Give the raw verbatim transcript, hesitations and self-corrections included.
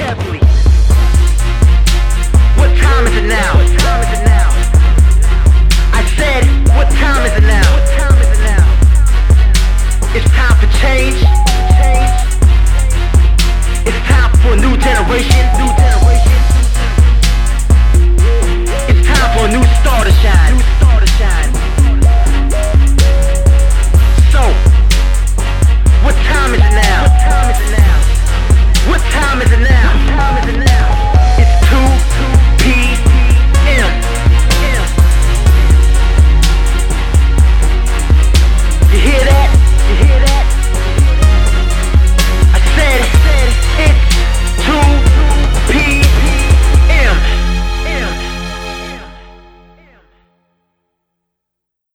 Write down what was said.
carefully. What time is it now? I said, what time is it now? It's time for change. It's time for a new generation.